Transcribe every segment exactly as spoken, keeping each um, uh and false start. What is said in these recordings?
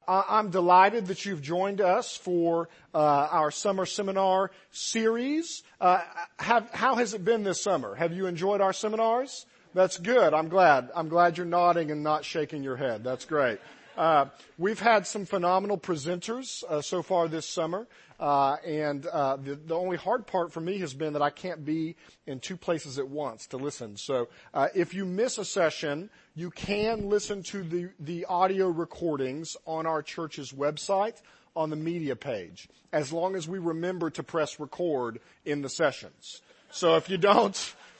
I'm delighted that you've joined us for uh, our summer seminar series. Uh, have, how has it been this summer? Have you enjoyed our seminars? That's good. I'm glad. I'm glad you're nodding and not shaking your head. That's great. Uh, we've had some phenomenal presenters uh, so far this summer. Uh, and uh, the, the only hard part for me has been that I can't be in two places at once to listen. So uh, if you miss a session, you can listen to the, the audio recordings on our church's website on the media page, as long as we remember to press record in the sessions. So if you don't,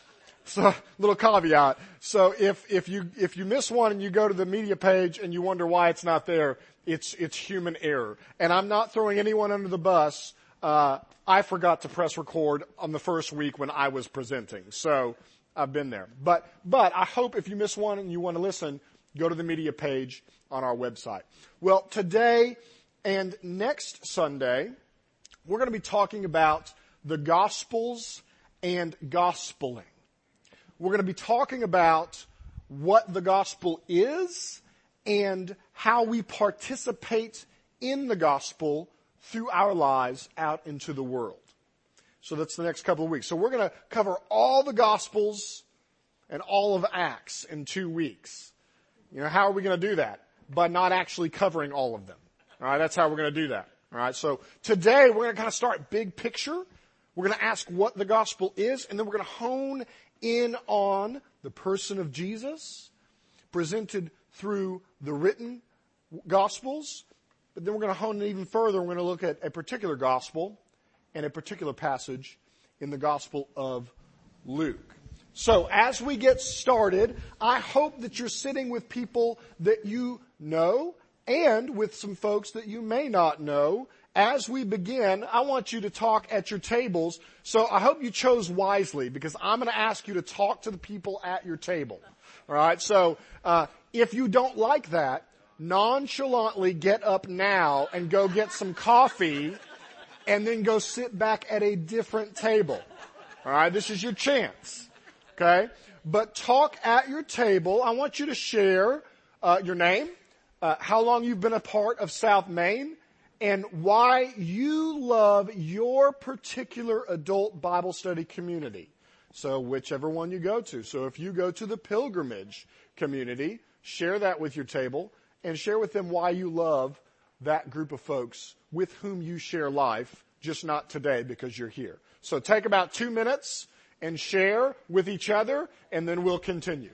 so little caveat. So if if you if you miss one and you go to the media page and you wonder why it's not there, It's it's human error. And I'm not throwing anyone under the bus. Uh, I forgot to press record on the first week when I was presenting. So I've been there. But but I hope if you miss one and you want to listen, go to the media page on our website. Well, today and next Sunday, we're going to be talking about the Gospels and gospeling. We're going to be talking about what the gospel is and how we participate in the gospel through our lives out into the world. So that's the next couple of weeks. So we're going to cover all the gospels and all of Acts in two weeks. You know, how are we going to do that? By not actually covering all of them. All right, that's how we're going to do that. All right, so today we're going to kind of start big picture. We're going to ask what the gospel is, and then we're going to hone in on the person of Jesus presented through the written Gospels, but then we're going to hone it even further. We're going to look at a particular gospel and a particular passage in the Gospel of Luke. So as we get started, I hope that you're sitting with people that you know and with some folks that you may not know. As we begin, I want you to talk at your tables. So I hope you chose wisely, because I'm going to ask you to talk to the people at your table. All right, so uh if you don't like that, nonchalantly get up now and go get some coffee and then go sit back at a different table. All right, this is your chance. Okay? But talk at your table. I want you to share uh, your name, uh, how long you've been a part of South Main, and why you love your particular adult Bible study community. So whichever one you go to. So if you go to the Pilgrimage community, share that with your table and share with them why you love that group of folks with whom you share life, just not today because you're here. So take about two minutes and share with each other, and then we'll continue.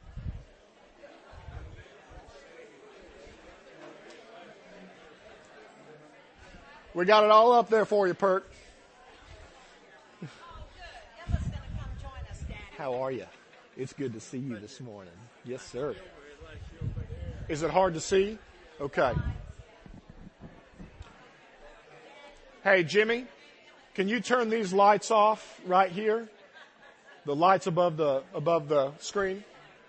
We got it all up there for you, Pert. How are you? It's good to see you this morning. Yes, sir. Is it hard to see? Okay. Hey, Jimmy, can you turn these lights off right here? The lights above the above the screen.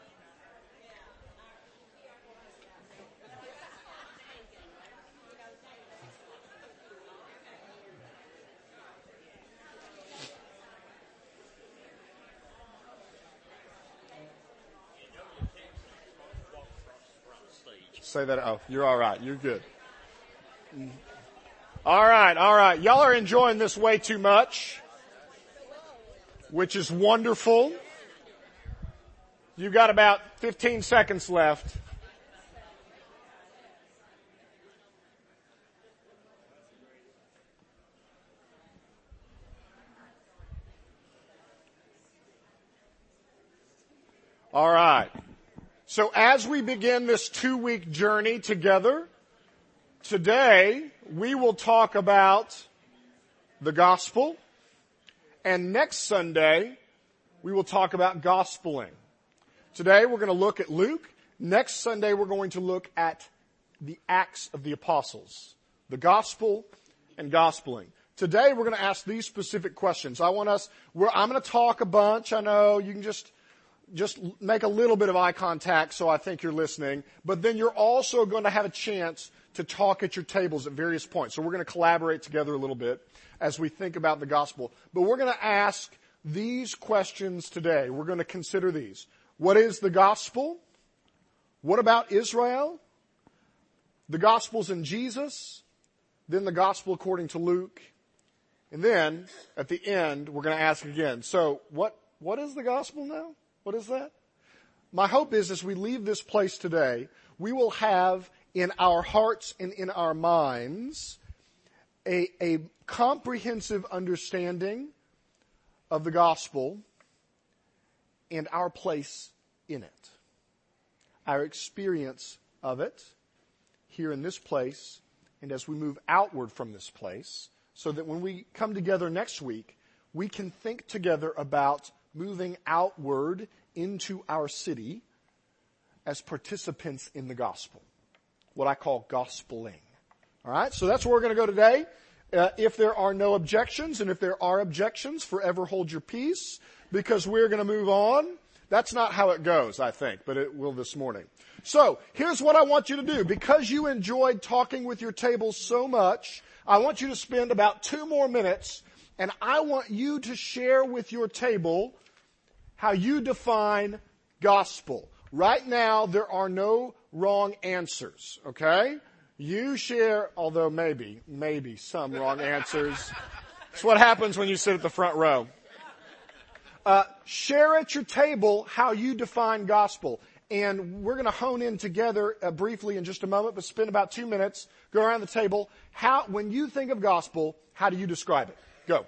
Say that. Oh, you're all right. You're good. All right. All right. Y'all are enjoying this way too much, which is wonderful. You've got about fifteen seconds left. All right. So as we begin this two-week journey together, today we will talk about the gospel, and next Sunday we will talk about gospeling. Today we're going to look at Luke. Next Sunday we're going to look at the Acts of the Apostles, the gospel and gospeling. Today we're going to ask these specific questions. I want us, we're, I'm going to talk a bunch. I know you can just Just make a little bit of eye contact so I think you're listening. But then you're also going to have a chance to talk at your tables at various points. So we're going to collaborate together a little bit as we think about the gospel. But we're going to ask these questions today. We're going to consider these. What is the gospel? What about Israel? the Gospels in Jesus, then the Gospel according to Luke, and then at the end, we're going to ask again, so what, what is the Gospel now? What is that? My hope is as we leave this place today, we will have in our hearts and in our minds a, a comprehensive understanding of the Gospel and our place in it. Our experience of it here in this place and as we move outward from this place, so that when we come together next week, we can think together about moving outward into our city as participants in the gospel. What I call gospeling. All right, so that's where we're going to go today. Uh, if there are no objections, and if there are objections, forever hold your peace, because we're going to move on. That's not how it goes, I think, but it will this morning. So, here's what I want you to do. Because you enjoyed talking with your table so much, I want you to spend about two more minutes, and I want you to share with your table how you define gospel. Right now, there are no wrong answers, okay? You share, although maybe, maybe some wrong answers. It's what happens when you sit at the front row. Uh, share at your table how you define gospel. And we're going to hone in together uh, briefly in just a moment, but spend about two minutes, go around the table. How, when you think of gospel, how do you describe it? Go.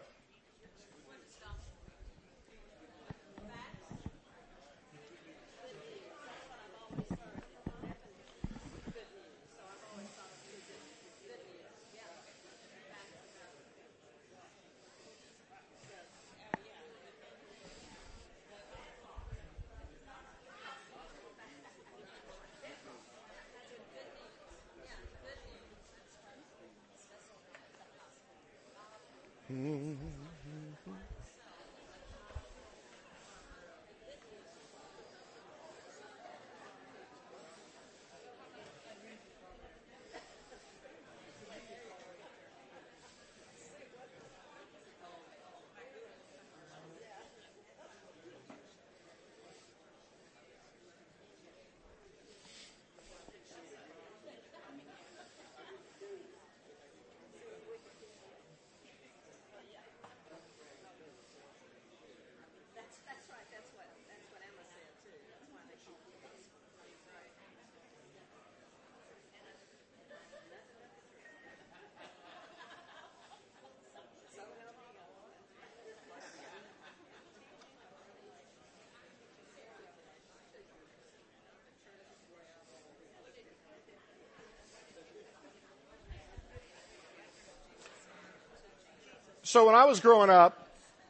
So when I was growing up,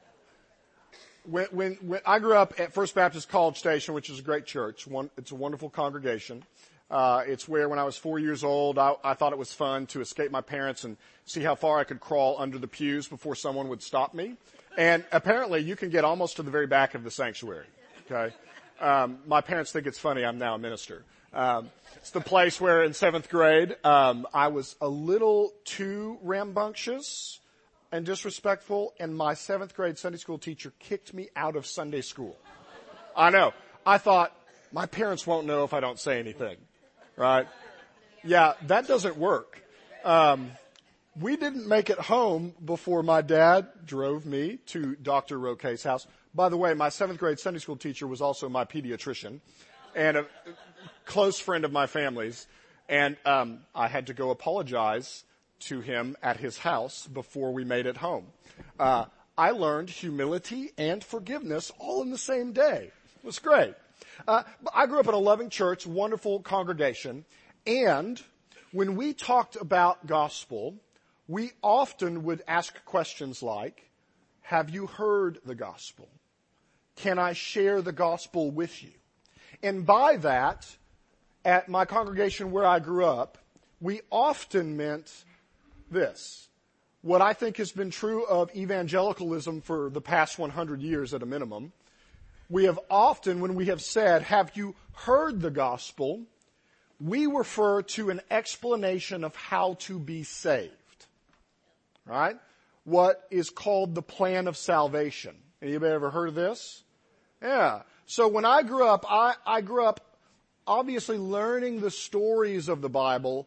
when, when, when I grew up at First Baptist College Station, which is a great church, one, it's a wonderful congregation. Uh, it's where when I was four years old, I, I thought it was fun to escape my parents and see how far I could crawl under the pews before someone would stop me. And apparently you can get almost to the very back of the sanctuary. Okay. Um, my parents think it's funny I'm now a minister. Um, it's the place where in seventh grade, um, I was a little too rambunctious and disrespectful, and my seventh grade Sunday school teacher kicked me out of Sunday school. I know. I thought, my parents won't know if I don't say anything, right? Yeah, that doesn't work. Um, we didn't make it home before my dad drove me to Doctor Roquet's house. By the way, my seventh grade Sunday school teacher was also my pediatrician and a close friend of my family's, and um, I had to go apologize to him at his house before we made it home. Uh, I learned humility and forgiveness all in the same day. It was great. Uh, I grew up in a loving church, wonderful congregation, and when we talked about gospel, we often would ask questions like, have you heard the gospel? Can I share the gospel with you? And by that, at my congregation where I grew up, we often meant this. What I think has been true of evangelicalism for the past one hundred years at a minimum, we have often, when we have said, have you heard the gospel, we refer to an explanation of how to be saved. Right? What is called the plan of salvation. Anybody ever heard of this? Yeah. So when I grew up, I, I grew up obviously learning the stories of the Bible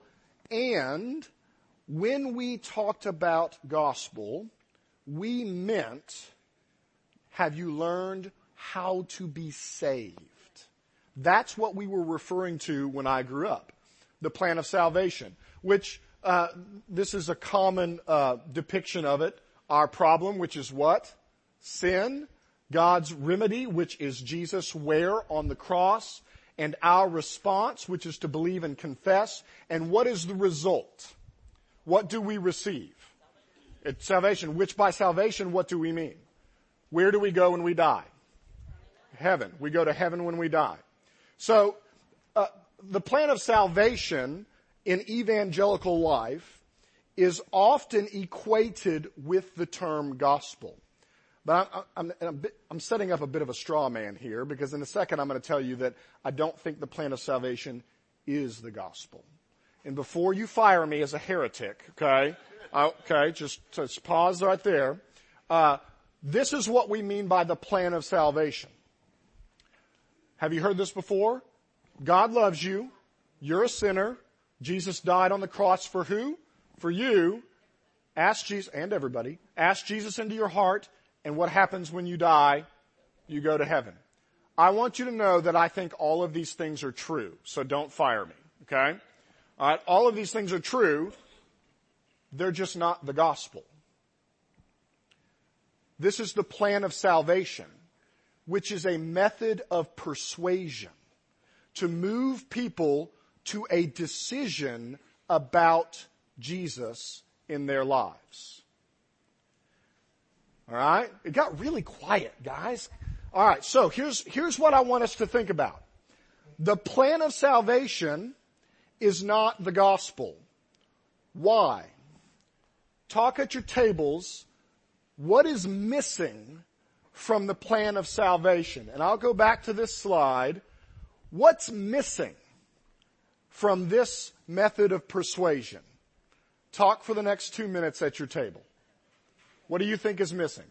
And when we talked about gospel, we meant, have you learned how to be saved? That's what we were referring to when I grew up. The plan of salvation, which uh, this is a common uh, depiction of it. Our problem, which is what? Sin. God's remedy, which is Jesus' wear on the cross. And our response, which is to believe and confess. And what is the result? What do we receive? It's salvation. Which by salvation, what do we mean? Where do we go when we die? Heaven. We go to heaven when we die. So, uh, the plan of salvation in evangelical life is often equated with the term gospel. But I'm, I'm, I'm, I'm setting up a bit of a straw man here, because in a second I'm going to tell you that I don't think the plan of salvation is the gospel. And before you fire me as a heretic, okay, okay, just, just pause right there. Uh, this is what we mean by the plan of salvation. Have you heard this before? God loves you. You're a sinner. Jesus died on the cross for who? For you. Ask Jesus, and everybody, ask Jesus into your heart, and what happens when you die? You go to heaven. I want you to know that I think all of these things are true, so don't fire me, okay? All right, all of these things are true. They're just not the gospel. This is the plan of salvation, which is a method of persuasion to move people to a decision about Jesus in their lives. All right? It got really quiet, guys. All right, so here's, here's what I want us to think about. The plan of salvation is not the gospel. Why? Talk at your tables. What is missing from the plan of salvation? And I'll go back to this slide. What's missing from this method of persuasion? Talk for the next two minutes at your table. What do you think is missing?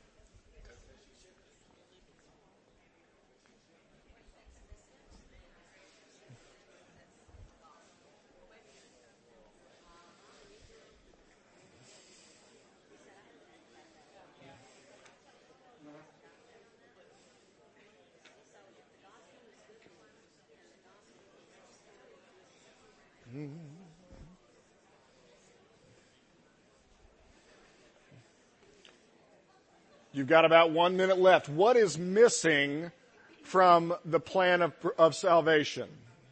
You've got about one minute left. What is missing from the plan of, of salvation?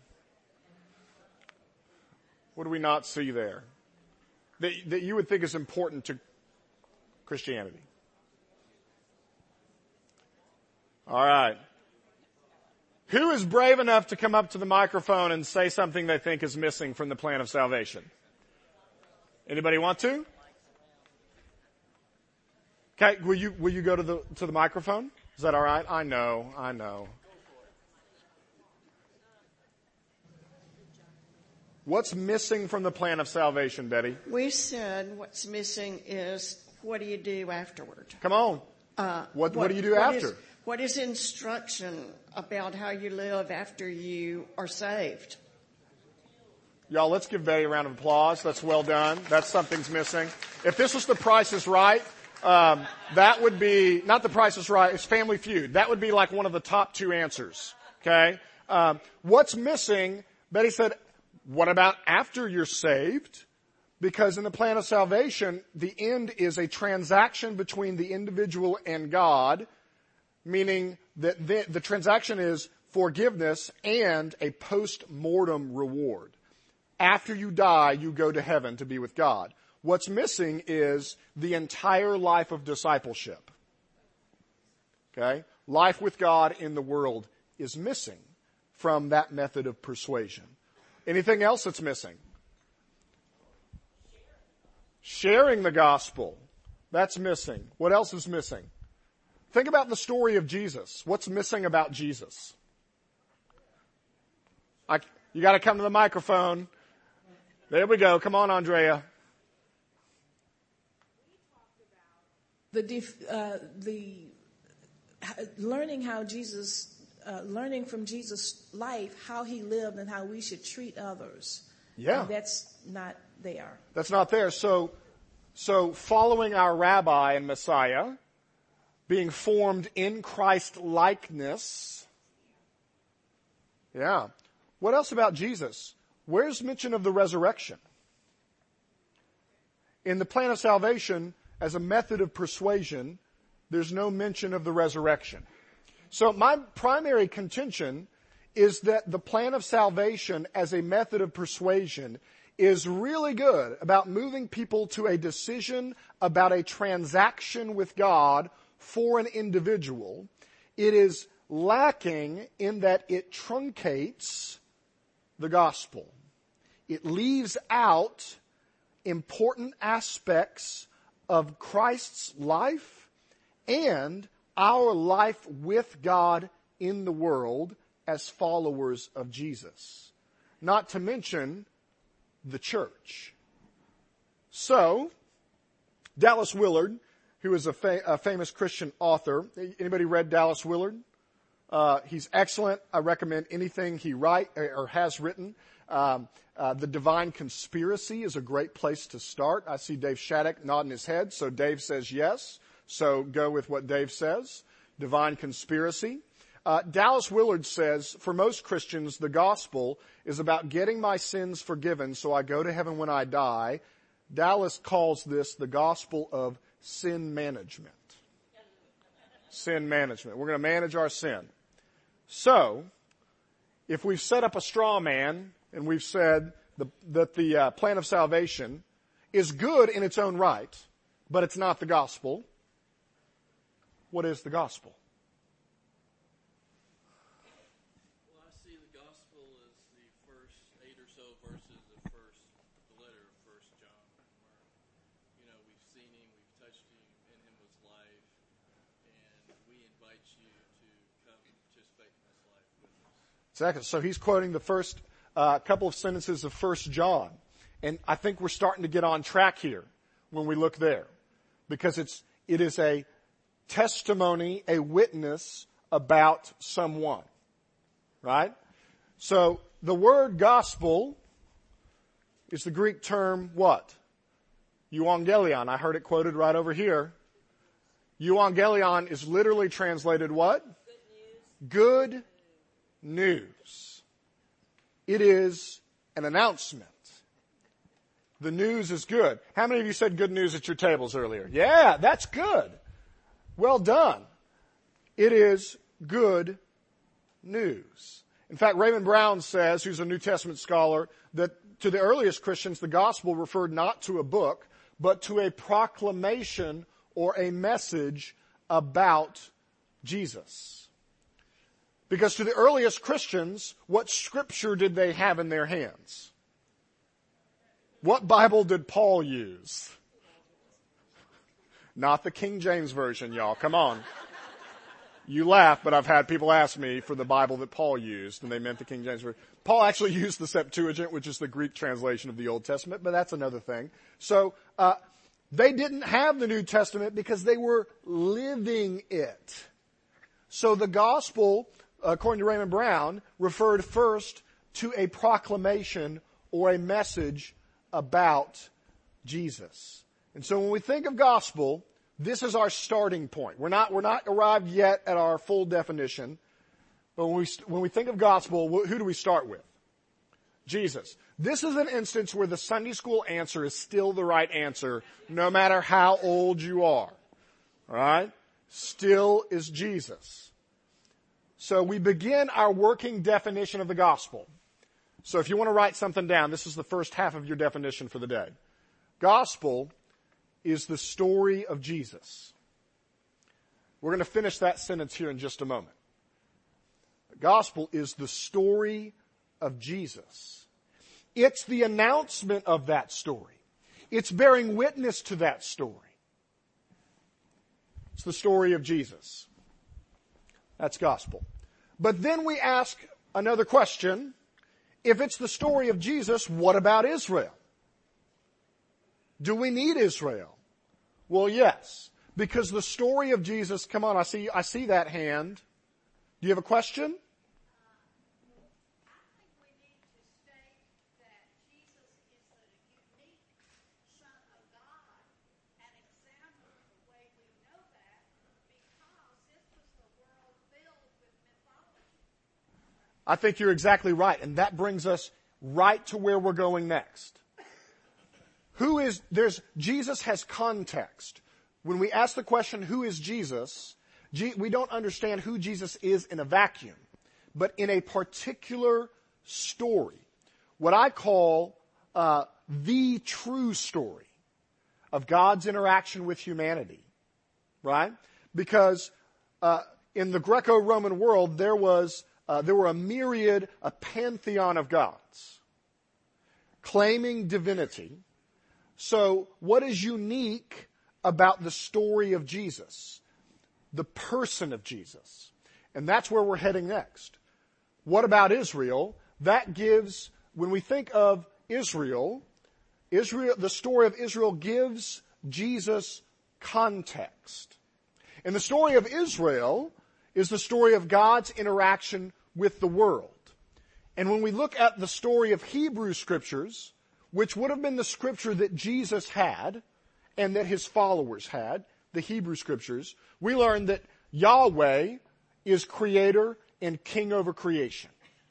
What do we not see there that, that you would think is important to Christianity? All right. Who is brave enough to come up to the microphone and say something they think is missing from the plan of salvation? Anybody want to? Okay, will you, will you go to the, to the microphone? Is that all right? I know, I know. What's missing from the plan of salvation, Betty? We said what's missing is, what do you do afterward? Come on. Uh, what, what, what do you do what after? Is, what is instruction about how you live after you are saved? Y'all, let's give Betty a round of applause. That's well done. That's something's missing. If this was The Price is Right, Um, that would be, not The Price is Right, it's Family Feud. That would be like one of the top two answers. Okay? Um, what's missing, Betty said, what about after you're saved? Because in the plan of salvation, the end is a transaction between the individual and God, meaning that the, the transaction is forgiveness and a post-mortem reward. After you die, you go to heaven to be with God. What's missing is the entire life of discipleship. Okay? Life with God in the world is missing from that method of persuasion. Anything else that's missing? Sharing the gospel. That's missing. What else is missing? Think about the story of Jesus. What's missing about Jesus? I, you got to come to the microphone. There we go. Come on, Andrea. The def, uh, the uh, learning how Jesus, uh, learning from Jesus' life, how he lived and how we should treat others, Yeah. And that's not there. That's not there. So, so following our rabbi and Messiah, being formed in Christ likeness. Yeah. What else about Jesus? Where's mention of the resurrection? In the plan of salvation, as a method of persuasion, there's no mention of the resurrection. So my primary contention is that the plan of salvation as a method of persuasion is really good about moving people to a decision about a transaction with God for an individual. It is lacking in that it truncates the gospel. It leaves out important aspects of Christ's life and our life with God in the world as followers of Jesus. Not to mention the church. So, Dallas Willard, who is a, fa- a famous Christian author. Anybody read Dallas Willard? Uh, he's excellent. I recommend anything he write or has written. Um, uh, The Divine Conspiracy is a great place to start. I see Dave Shattuck nodding his head, so Dave says yes. So go with what Dave says. Divine Conspiracy. Uh, Dallas Willard says, for most Christians, the gospel is about getting my sins forgiven so I go to heaven when I die. Dallas calls this the gospel of sin management. Sin management. We're going to manage our sin. So, if we've set up a straw man and we've said the, that the uh, plan of salvation is good in its own right, but it's not the gospel, what is the gospel? Well, I see the gospel as the first eight or so verses of first, the letter of First John, where, you know, we've seen him, we've touched him, in him was life, and we invite you to come participate in this life with us. Exactly. So he's quoting the first uh, couple of sentences of First John. And I think we're starting to get on track here when we look there. Because it's, it is a testimony, a witness about someone. Right? So the word gospel is the Greek term what? Euangelion. I heard it quoted right over here. Euangelion is literally translated what? Good news. Good news. It is an announcement. The news is good. How many of you said good news at your tables earlier? Yeah, that's good. Well done. It is good news. In fact, Raymond Brown says, who's a New Testament scholar, that to the earliest Christians, the gospel referred not to a book, but to a proclamation or a message about Jesus. Because to the earliest Christians, what scripture did they have in their hands? What Bible did Paul use? Not the King James Version, y'all. Come on. You laugh, but I've had people ask me for the Bible that Paul used, and they meant the King James Version. Paul actually used the Septuagint, which is the Greek translation of the Old Testament, but that's another thing. So, uh, they didn't have the New Testament because they were living it. So the gospel, according to Raymond Brown, referred first to a proclamation or a message about Jesus. And so when we think of gospel, this is our starting point. We're not, we're not arrived yet at our full definition. But when we, when we think of gospel, who do we start with? Jesus. This is an instance where the Sunday school answer is still the right answer, no matter how old you are. All right? Still is Jesus. So we begin our working definition of the gospel. So if you want to write something down, this is the first half of your definition for the day. Gospel is the story of Jesus. We're going to finish that sentence here in just a moment. The gospel is the story of Jesus. It's the announcement of that story. It's bearing witness to that story. It's the story of Jesus. That's gospel. But then we ask another question. If it's the story of Jesus, what about Israel? Do we need Israel? Well, yes. Because the story of Jesus, come on, I see, I see that hand. Do you have a question? I think we need to state that Jesus I think you're exactly right. And that brings us right to where we're going next. Who is, there's, Jesus has context. When we ask the question, who is Jesus? We don't understand who Jesus is in a vacuum, but in a particular story. What I call uh, the true story of God's interaction with humanity, right? Because uh, in the Greco-Roman world, there was uh, there were a myriad, a pantheon of gods claiming divinity. So what is unique about the story of Jesus? The person of Jesus. And that's where we're heading next. What about Israel? That gives, when we think of Israel, Israel, the story of Israel gives Jesus context. And the story of Israel is the story of God's interaction with the world. And when we look at the story of Hebrew scriptures, which would have been the scripture that Jesus had and that his followers had, the Hebrew scriptures, we learn that Yahweh is creator and king over creation.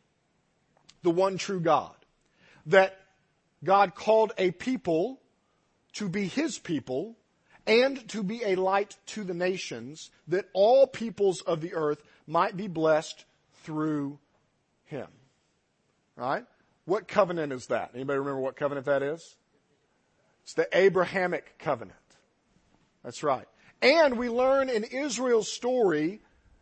The one true God. That God called a people to be his people and to be a light to the nations, that all peoples of the earth might be blessed through him. Right? What covenant is that? Anybody remember what covenant that is? It's the Abrahamic covenant. That's right. And we learn in Israel's story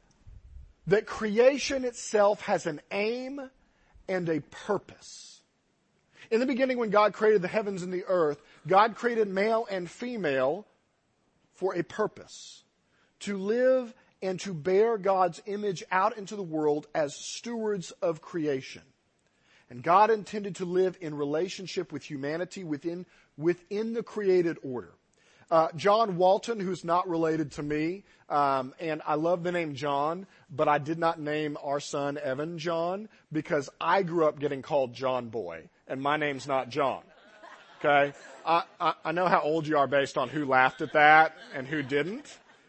that creation itself has an aim and a purpose. In the beginning, when God created the heavens and the earth, God created male and female for a purpose. To live and to bear God's image out into the world as stewards of creation. And God intended to live in relationship with humanity within, within the created order. Uh, John Walton, who's not related to me, um, and I love the name John, but I did not name our son Evan John because I grew up getting called John Boy, and my name's not John. Okay? I, I, I know how old you are based on who laughed at that and who didn't.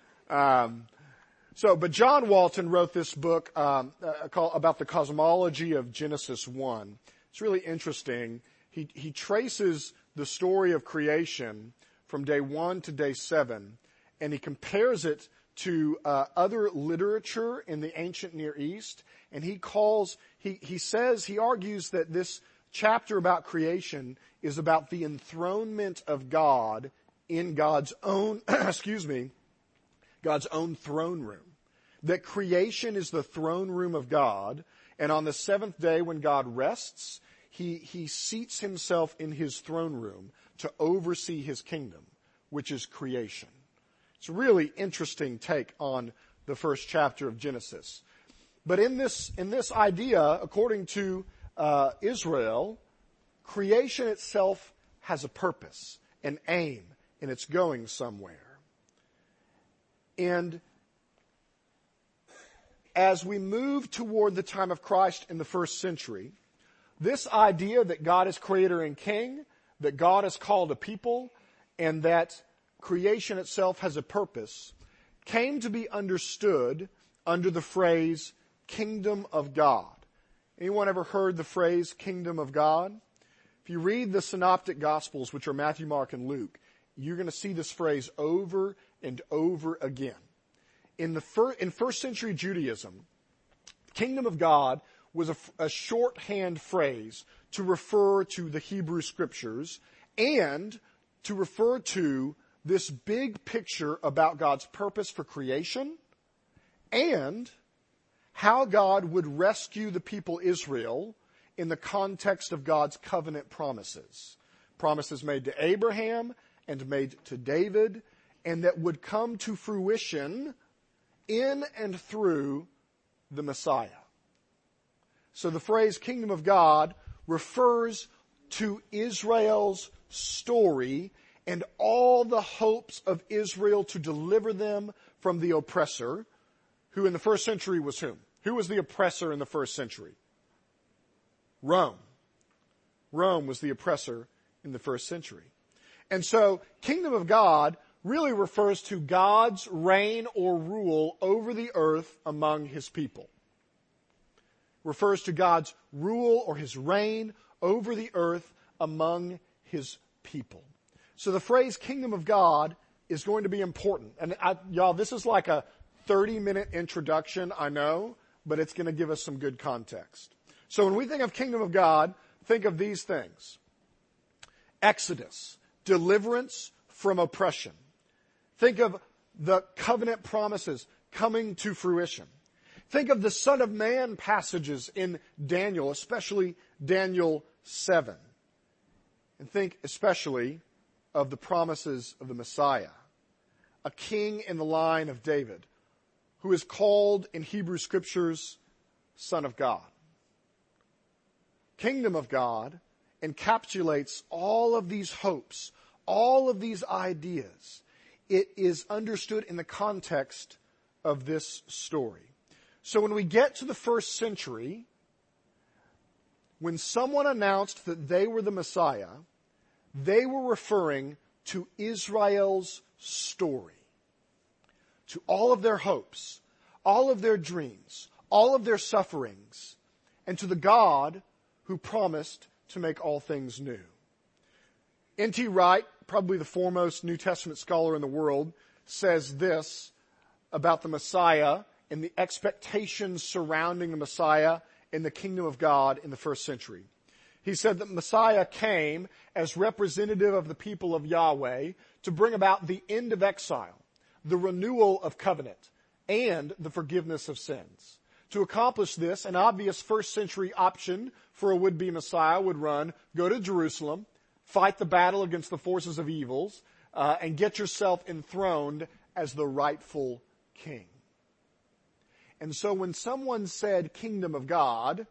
Um, so, but John Walton wrote this book um, uh, called, about the cosmology of Genesis one. It's really interesting. He, he traces the story of creation from day one to day seven, and he compares it to uh, other literature in the ancient Near East, and he calls, he, he says, he argues that this chapter about creation is about the enthronement of God in God's own, excuse me, God's own throne room. That creation is the throne room of God, and on the seventh day when God rests, he, he seats himself in his throne room to oversee his kingdom, which is creation. It's a really interesting take on the first chapter of Genesis. But in this, in this idea, according to uh, Israel, creation itself has a purpose, an aim, and it's going somewhere. And as we move toward the time of Christ in the first century, this idea that God is creator and king, that God has called a people, and that creation itself has a purpose, came to be understood under the phrase kingdom of God. Anyone ever heard the phrase kingdom of God? If you read the synoptic gospels, which are Matthew, Mark, and Luke, you're going to see this phrase over and over again. In the fir- in first century Judaism, kingdom of God was a, a shorthand phrase to refer to the Hebrew scriptures and to refer to this big picture about God's purpose for creation and how God would rescue the people Israel in the context of God's covenant promises. Promises made to Abraham and made to David, and that would come to fruition in and through the Messiah. So the phrase kingdom of God refers to Israel's story and all the hopes of Israel to deliver them from the oppressor, who in the first century was whom? Who was the oppressor in the first century? Rome. Rome was the oppressor in the first century. And so, kingdom of God really refers to God's reign or rule over the earth among his people. refers to God's rule or his reign over the earth among his people. So the phrase kingdom of God is going to be important. And I, y'all, this is like a thirty minute introduction, I know, but it's going to give us some good context. So when we think of kingdom of God, think of these things. Exodus, deliverance from oppression. Think of the covenant promises coming to fruition. Think of the Son of Man passages in Daniel, especially Daniel seven. And think especially of the promises of the Messiah, a king in the line of David, who is called in Hebrew Scriptures Son of God. Kingdom of God encapsulates all of these hopes, all of these ideas. It is understood in the context of this story. So when we get to the first century, when someone announced that they were the Messiah, they were referring to Israel's story, to all of their hopes, all of their dreams, all of their sufferings, and to the God who promised to make all things new. N T Wright, probably the foremost New Testament scholar in the world, says this about the Messiah and the expectations surrounding the Messiah in the kingdom of God in the first century. He said that Messiah came as representative of the people of Yahweh to bring about the end of exile, the renewal of covenant, and the forgiveness of sins. To accomplish this, an obvious first century option for a would-be Messiah would run, go to Jerusalem, fight the battle against the forces of evils, uh, and get yourself enthroned as the rightful king. And so when someone said kingdom of God,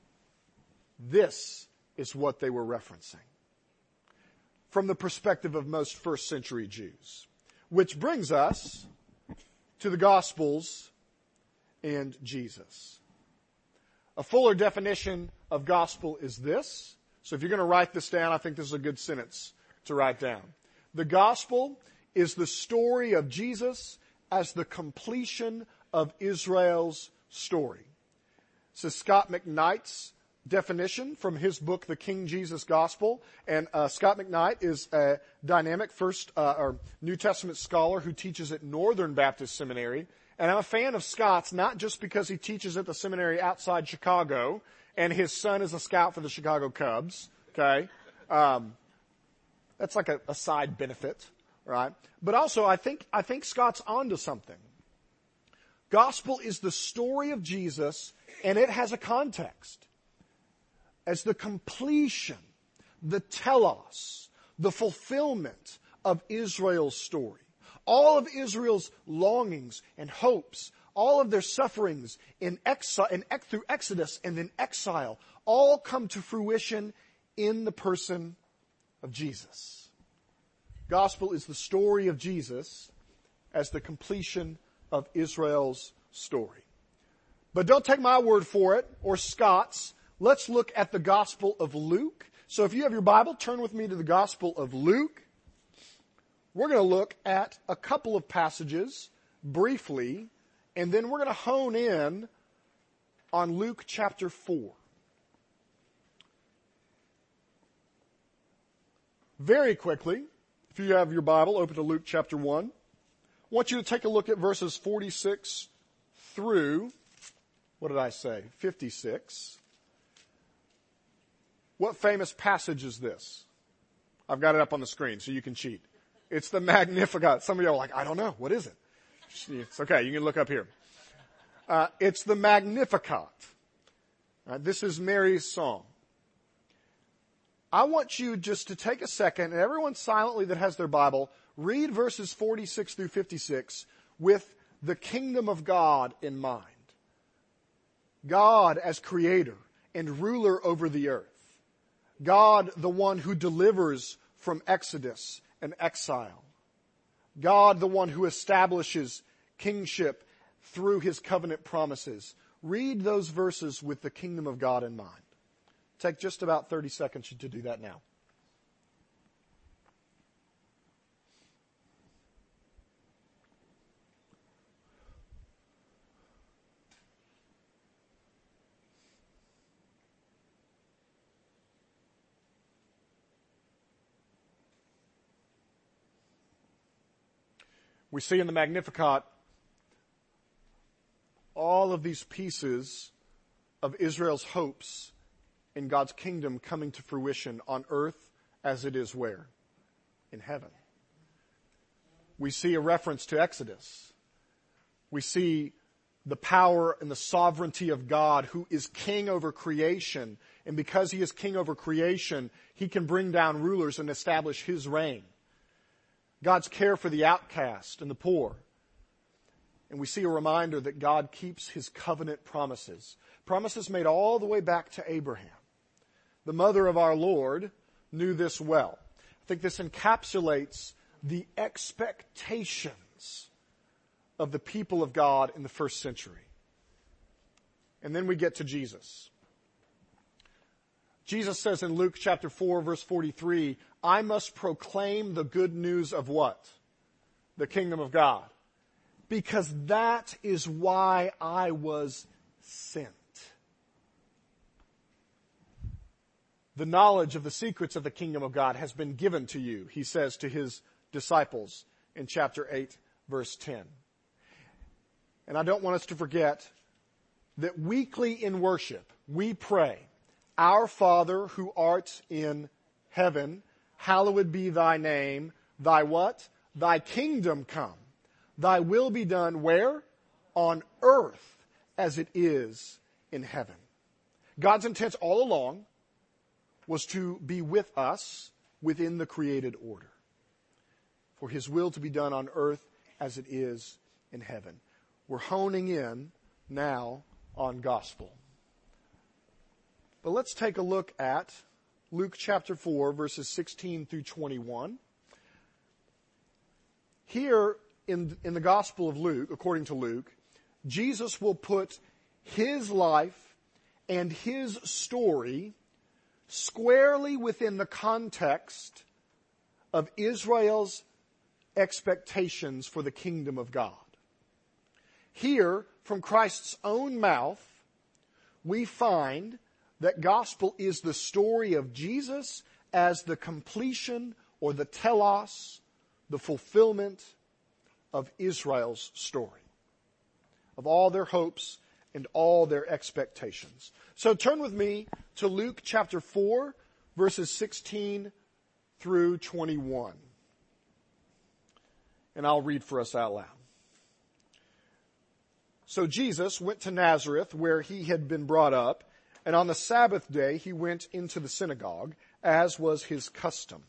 this is what they were referencing from the perspective of most first century Jews. Which brings us to the Gospels and Jesus. A fuller definition of gospel is this. So if you're going to write this down, I think this is a good sentence to write down. The gospel is the story of Jesus as the completion of Israel's story. This is Scott McKnight's definition from his book, The King Jesus Gospel. And uh, Scott McKnight is a dynamic first uh, or New Testament scholar who teaches at Northern Baptist Seminary. And I'm a fan of Scott's, not just because he teaches at the seminary outside Chicago, and his son is a scout for the Chicago Cubs, okay? Um, that's like a, a side benefit, right? But also, I think, I think Scott's onto something. Gospel is the story of Jesus, and it has a context. As the completion, the telos, the fulfillment of Israel's story. All of Israel's longings and hopes, all of their sufferings in exile, in, through Exodus and in exile, all come to fruition in the person of Jesus. Gospel is the story of Jesus as the completion of Israel's story. But don't take my word for it, or Scott's. Let's look at the Gospel of Luke. So if you have your Bible, turn with me to the Gospel of Luke. We're going to look at a couple of passages briefly, and then we're going to hone in on Luke chapter four. Very quickly, if you have your Bible, open to Luke chapter one. I want you to take a look at verses forty-six through, what did I say, fifty-six. What famous passage is this? I've got it up on the screen so you can cheat. It's the Magnificat. Some of you are like, I don't know. What is it? It's okay. You can look up here. Uh, it's the Magnificat. Uh, this is Mary's song. I want you just to take a second, and everyone silently that has their Bible, read verses forty-six through fifty-six with the kingdom of God in mind. God as creator and ruler over the earth. God, the one who delivers from Exodus and exile. God, the one who establishes kingship through his covenant promises. Read those verses with the kingdom of God in mind. Take just about thirty seconds to do that now. We see in the Magnificat all of these pieces of Israel's hopes in God's kingdom coming to fruition on earth as it is where? In heaven. We see a reference to Exodus. We see the power and the sovereignty of God, who is king over creation. And because he is king over creation, he can bring down rulers and establish his reign. God's care for the outcast and the poor. And we see a reminder that God keeps his covenant promises. Promises made all the way back to Abraham. The mother of our Lord knew this well. I think this encapsulates the expectations of the people of God in the first century. And then we get to Jesus. Jesus says in Luke chapter four, verse forty-three, I must proclaim the good news of what? The kingdom of God. Because that is why I was sent. The knowledge of the secrets of the kingdom of God has been given to you, he says to his disciples in chapter eight, verse ten. And I don't want us to forget that weekly in worship, we pray, Our Father who art in heaven, hallowed be thy name. Thy what? Thy kingdom come. Thy will be done where? On earth as it is in heaven. God's intent all along was to be with us within the created order. For his will to be done on earth as it is in heaven. We're honing in now on gospel. But let's take a look at Luke chapter four, verses sixteen through twenty-one. Here in, in the Gospel of Luke, according to Luke, Jesus will put his life and his story squarely within the context of Israel's expectations for the kingdom of God. Here, from Christ's own mouth, we find that gospel is the story of Jesus as the completion or the telos, the fulfillment of Israel's story, of all their hopes and all their expectations. So turn with me to Luke chapter four, verses sixteen through twenty-one. And I'll read for us out loud. So Jesus went to Nazareth, where he had been brought up, and on the Sabbath day he went into the synagogue, as was his custom.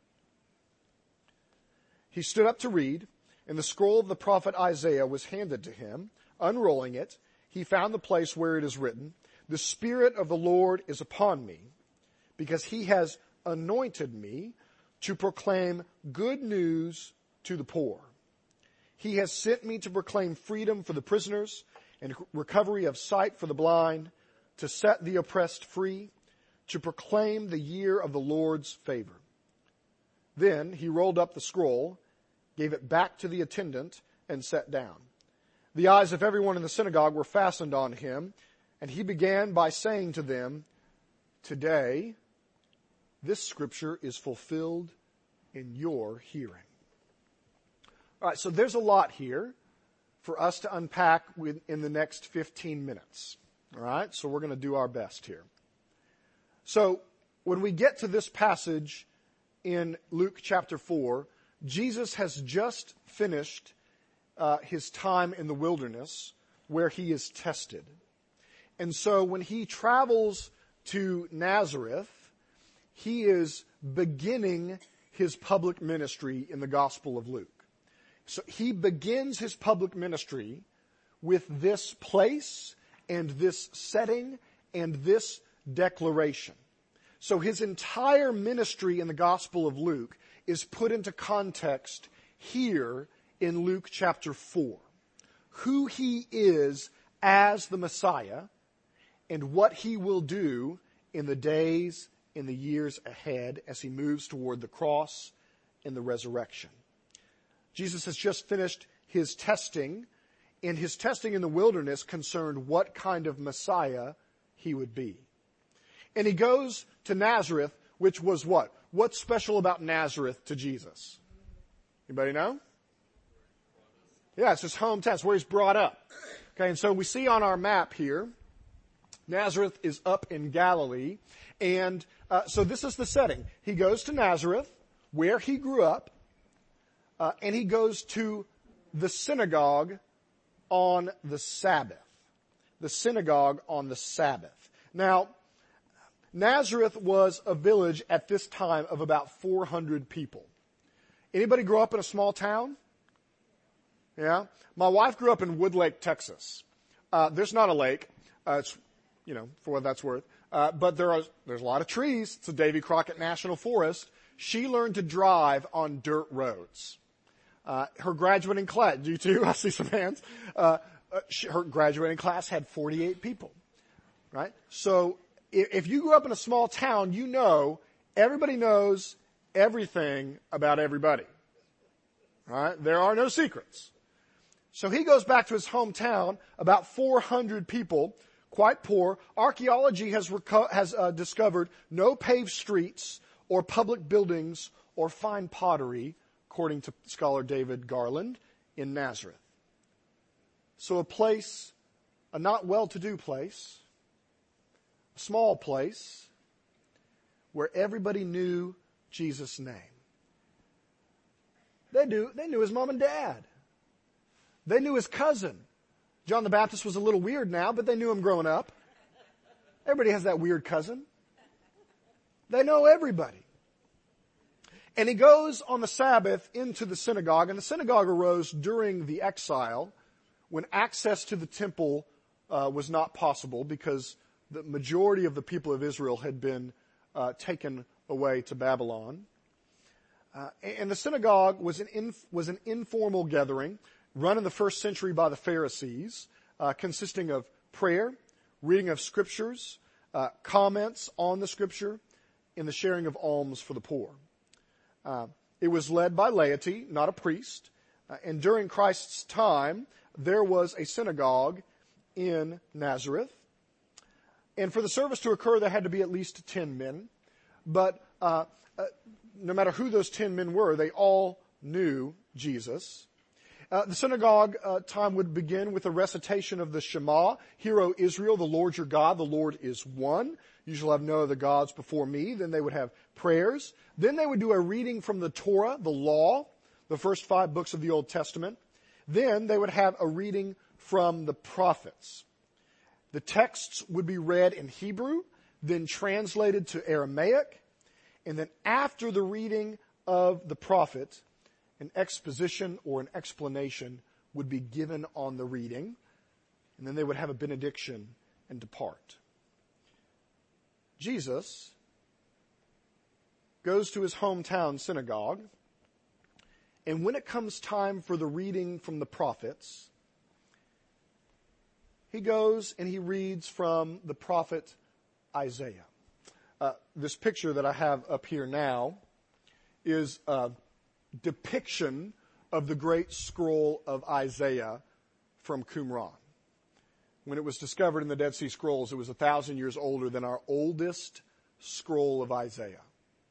He stood up to read, and the scroll of the prophet Isaiah was handed to him. Unrolling it, he found the place where it is written, The Spirit of the Lord is upon me, because he has anointed me to proclaim good news to the poor. He has sent me to proclaim freedom for the prisoners and recovery of sight for the blind, to set the oppressed free, to proclaim the year of the Lord's favor. Then he rolled up the scroll, gave it back to the attendant, and sat down. The eyes of everyone in the synagogue were fastened on him, and he began by saying to them, Today, this scripture is fulfilled in your hearing. All right, so there's a lot here for us to unpack in the next fifteen minutes. All right, so we're going to do our best here. So when we get to this passage in Luke chapter four, Jesus has just finished uh, his time in the wilderness where he is tested. And so when he travels to Nazareth, he is beginning his public ministry in the Gospel of Luke. So he begins his public ministry with this place and this setting and this declaration. So his entire ministry in the Gospel of Luke is put into context here in Luke chapter four. Who he is as the Messiah and what he will do in the days, in the years ahead as he moves toward the cross and the resurrection. Jesus has just finished his testing, and his testing in the wilderness concerned what kind of Messiah he would be. And he goes to Nazareth, which was what? What's special about Nazareth to Jesus? Anybody know? Yeah, it's his hometown. It's where he's brought up. Okay, and so we see on our map here, Nazareth is up in Galilee. And uh, so this is the setting. He goes to Nazareth, where he grew up, uh, and he goes to the synagogue on the Sabbath. The synagogue on the Sabbath. Now, Nazareth was a village at this time of about four hundred people. Anybody grow up in a small town? Yeah? My wife grew up in Woodlake, Texas. Uh, there's not a lake. Uh, it's, you know, for what that's worth. Uh, but there are, there's a lot of trees. It's a Davy Crockett National Forest. She learned to drive on dirt roads. Uh, her graduating class, you too? I see some hands. Uh, uh, she, her graduating class had forty-eight people. Right? So, if, if you grew up in a small town, you know, everybody knows everything about everybody. Right? There are no secrets. So he goes back to his hometown, about four hundred people, quite poor. Archaeology has, reco- has uh, discovered no paved streets or public buildings or fine pottery, according to scholar David Garland, in Nazareth. So a place, a not well-to-do place, a small place, where everybody knew Jesus' name. They knew, they knew his mom and dad. They knew his cousin. John the Baptist was a little weird now, but they knew him growing up. Everybody has that weird cousin. They know everybody. And he goes on the Sabbath into the synagogue, and the synagogue arose during the exile when access to the temple uh, was not possible because the majority of the people of Israel had been uh, taken away to Babylon. Uh, and the synagogue was an, inf- was an informal gathering run in the first century by the Pharisees, uh, consisting of prayer, reading of scriptures, uh, comments on the scripture, and the sharing of alms for the poor. Uh, it was led by laity, not a priest. Uh, and during Christ's time, there was a synagogue in Nazareth. And for the service to occur, there had to be at least ten men. But uh, uh, no matter who those ten men were, they all knew Jesus. Uh, the synagogue uh, time would begin with a recitation of the Shema. Hear, O Israel, the Lord your God, the Lord is one. You shall have no other gods before me. Then they would have prayers. Then they would do a reading from the Torah, the law, the first five books of the Old Testament. Then they would have a reading from the prophets. The texts would be read in Hebrew, then translated to Aramaic, and then after the reading of the prophet, an exposition or an explanation would be given on the reading, and then they would have a benediction and depart. Jesus goes to his hometown synagogue, and when it comes time for the reading from the prophets, he goes and he reads from the prophet Isaiah. Uh, this picture that I have up here now is a depiction of the great scroll of Isaiah from Qumran. When it was discovered in the Dead Sea Scrolls, it was a thousand years older than our oldest scroll of Isaiah.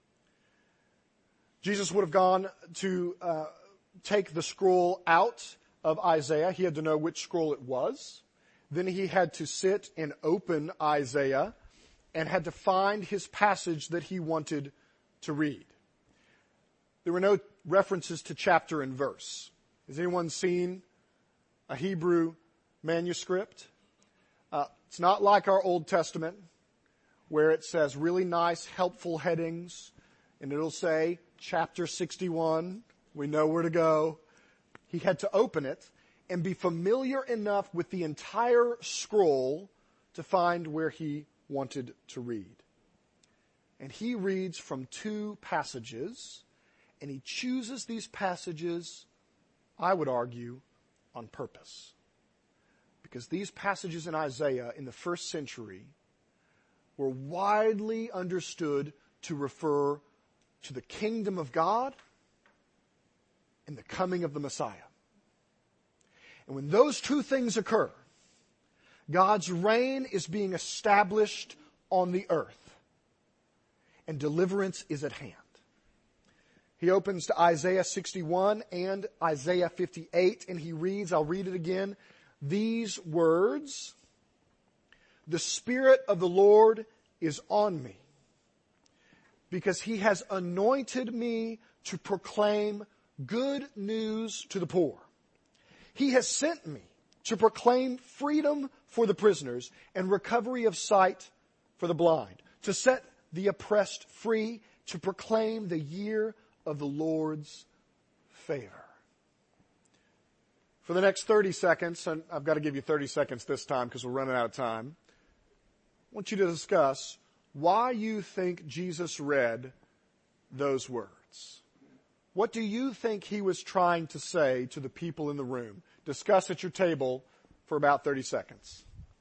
Jesus would have gone to uh, take the scroll out of Isaiah. He had to know which scroll it was. Then he had to sit and open Isaiah and had to find his passage that he wanted to read. There were no references to chapter and verse. Has anyone seen a Hebrew manuscript? Uh, it's not like our Old Testament where it says really nice, helpful headings, and it'll say chapter sixty-one. We know where to go. He had to open it and be familiar enough with the entire scroll to find where he wanted to read. And he reads from two passages, and he chooses these passages, I would argue, on purpose. Because these passages in Isaiah in the first century were widely understood to refer to the kingdom of God and the coming of the Messiah. And when those two things occur, God's reign is being established on the earth, and deliverance is at hand. He opens to Isaiah sixty-one and Isaiah fifty-eight, and he reads, I'll read it again, these words, "The Spirit of the Lord is on me, because he has anointed me to proclaim good news to the poor. He has sent me to proclaim freedom for the prisoners and recovery of sight for the blind, to set the oppressed free, to proclaim the year of the Lord's favor." For the next thirty seconds, and I've got to give you thirty seconds this time because we're running out of time, I want you to discuss why you think Jesus read those words. What do you think he was trying to say to the people in the room? Discuss at your table for about thirty seconds.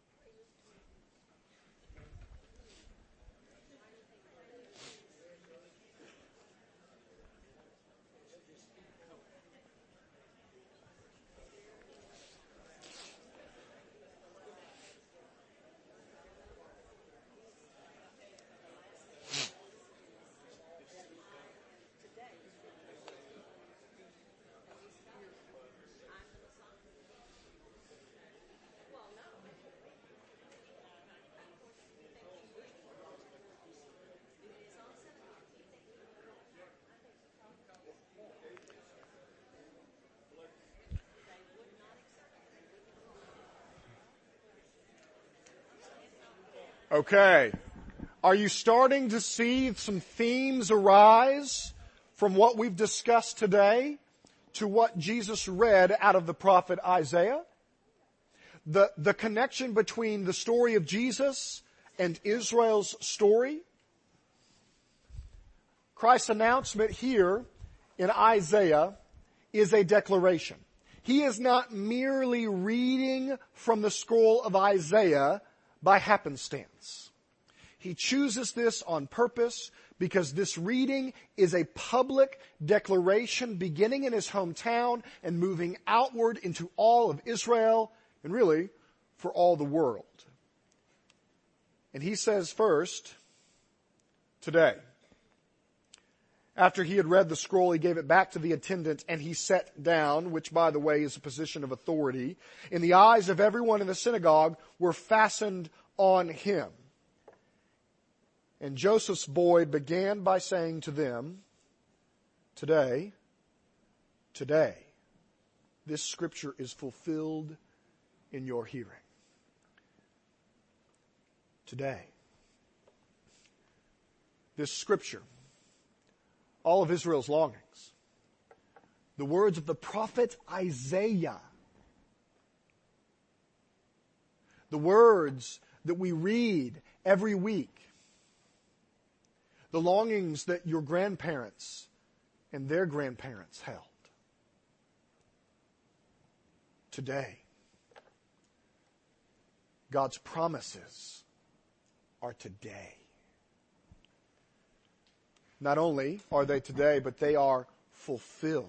Okay. Are you starting to see some themes arise from what we've discussed today to what Jesus read out of the prophet Isaiah? The, the connection between the story of Jesus and Israel's story? Christ's announcement here in Isaiah is a declaration. He is not merely reading from the scroll of Isaiah by happenstance. He chooses this on purpose because this reading is a public declaration beginning in his hometown and moving outward into all of Israel and really for all the world. And he says first, today. After he had read the scroll, he gave it back to the attendant and he sat down, which, by the way, is a position of authority. And the eyes of everyone in the synagogue were fastened on him. And Joseph's boy began by saying to them, Today, today, this scripture is fulfilled in your hearing. Today. This scripture, all of Israel's longings, the words of the prophet Isaiah, the words that we read every week, the longings that your grandparents and their grandparents held. Today, God's promises are today. Not only are they today, but they are fulfilled.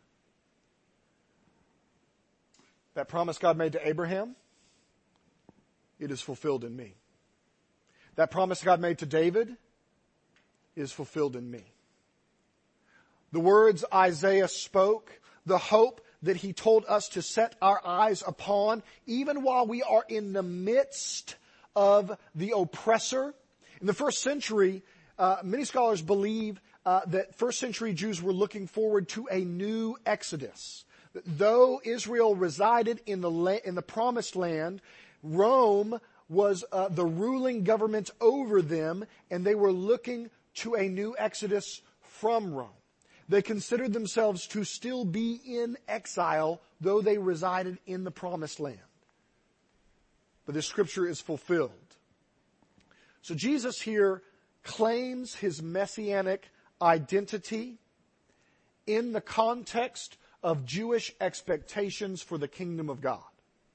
That promise God made to Abraham, it is fulfilled in me. That promise God made to David is fulfilled in me. The words Isaiah spoke, the hope that he told us to set our eyes upon, even while we are in the midst of the oppressor. In the first century, uh, many scholars believe uh, that first century Jews were looking forward to a new Exodus. Though Israel resided in the la- in the promised land, Rome was uh, the ruling government over them, and they were looking to a new Exodus from Rome. They considered themselves to still be in exile, though they resided in the promised land. But this scripture is fulfilled. So Jesus here claims his messianic identity in the context of Jewish expectations for the kingdom of God.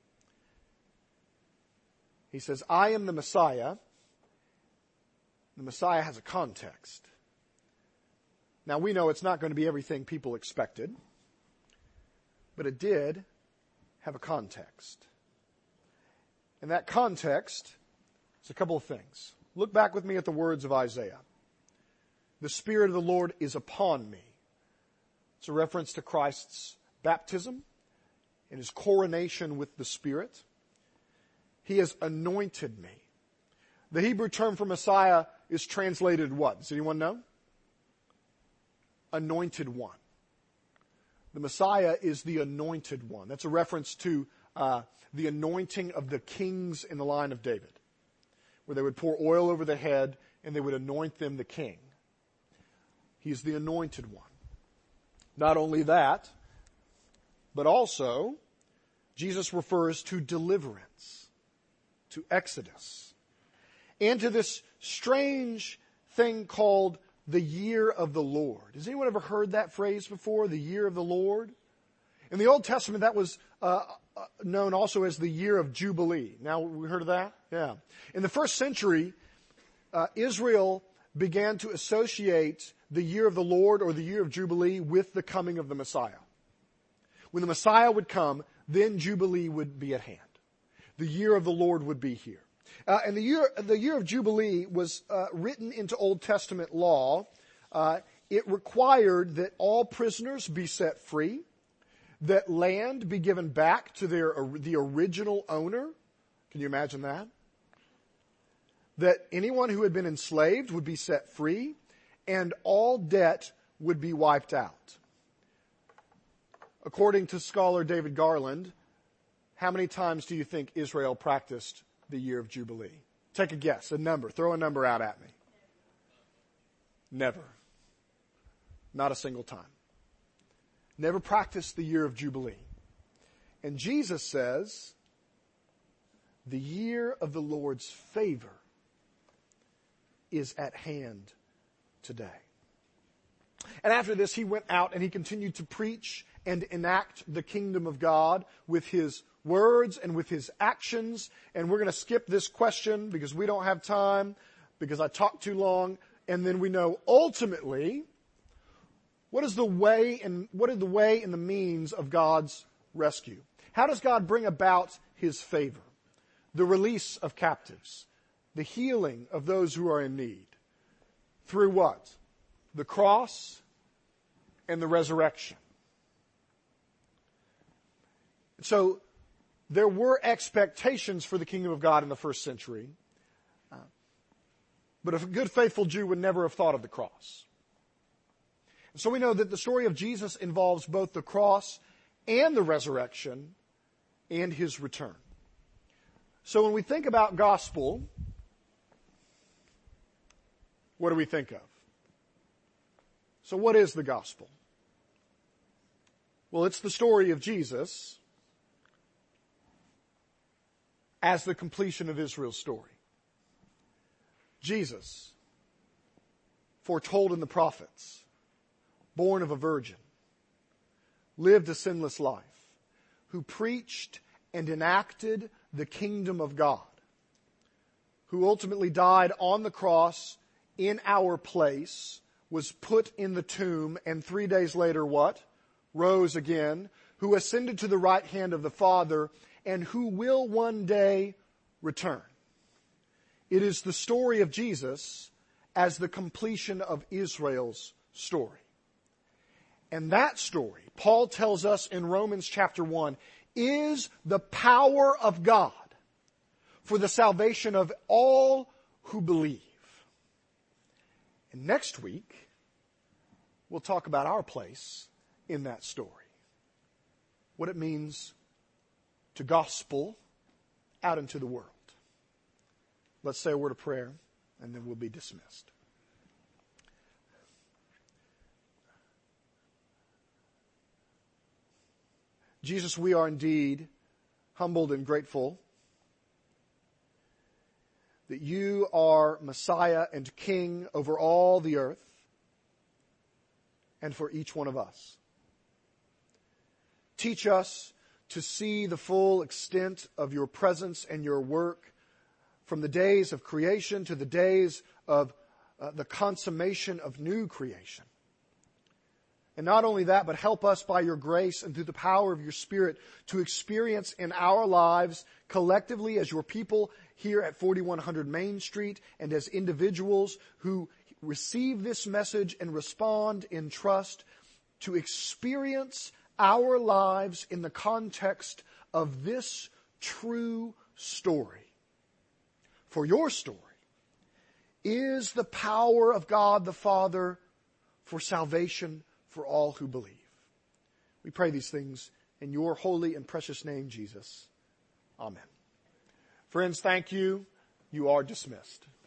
He says, I am the Messiah. The Messiah has a context. Now we know it's not going to be everything people expected, but it did have a context. And that context is a couple of things. Look back with me at the words of Isaiah. The Spirit of the Lord is upon me. It's a reference to Christ's baptism and his coronation with the Spirit. He has anointed me. The Hebrew term for Messiah is translated what? Does anyone know? Anointed one. The Messiah is the anointed one. That's a reference to uh, the anointing of the kings in the line of David, where they would pour oil over their head and they would anoint them the king. He's the anointed one. Not only that, but also Jesus refers to deliverance, to Exodus, and to this strange thing called the year of the Lord. Has anyone ever heard that phrase before, the year of the Lord? In the Old Testament, that was uh, known also as the year of Jubilee. Now, we heard of that? Yeah. In the first century, uh, Israel began to associate the year of the Lord or the year of Jubilee with the coming of the Messiah. When the Messiah would come, then Jubilee would be at hand. The year of the Lord would be here. Uh, and the year, the year of Jubilee was uh, written into Old Testament law. Uh, it required that all prisoners be set free, that land be given back to their the original owner. Can you imagine that? That anyone who had been enslaved would be set free, and all debt would be wiped out. According to scholar David Garland, how many times do you think Israel practiced the year of Jubilee? Take a guess, a number. Throw a number out at me. Never. Not a single time. Never practiced the year of Jubilee. And Jesus says, the year of the Lord's favor is at hand today. And after this, he went out and he continued to preach and enact the kingdom of God with his words and with his actions. And we're going to skip this question because we don't have time, because I talked too long. And then we know ultimately, what is the way and what is the way and the means of God's rescue? How does God bring about his favor? The release of captives, the healing of those who are in need. Through what? The cross and the resurrection. So there were expectations for the kingdom of God in the first century. Uh, but a good, faithful Jew would never have thought of the cross. And so we know that the story of Jesus involves both the cross and the resurrection and his return. So when we think about gospel, what do we think of? So what is the gospel? Well, it's the story of Jesus as the completion of Israel's story. Jesus, foretold in the prophets, born of a virgin, lived a sinless life, who preached and enacted the kingdom of God, who ultimately died on the cross in our place, was put in the tomb, and three days later what? Rose again, who ascended to the right hand of the Father, and who will one day return. It is the story of Jesus as the completion of Israel's story. And that story, Paul tells us in Romans chapter one, is the power of God for the salvation of all who believe. And next week, we'll talk about our place in that story. What it means to gospel out into the world. Let's say a word of prayer, and then we'll be dismissed. Jesus, we are indeed humbled and grateful that you are Messiah and King over all the earth and for each one of us. Teach us to see the full extent of your presence and your work from the days of creation to the days of uh, the consummation of new creation. And not only that, but help us by your grace and through the power of your Spirit to experience in our lives collectively as your people here at forty-one hundred Main Street and as individuals who receive this message and respond in trust, to experience our lives in the context of this true story. For your story is the power of God the Father for salvation for all who believe. We pray these things in your holy and precious name, Jesus. Amen. Friends, thank you. You are dismissed.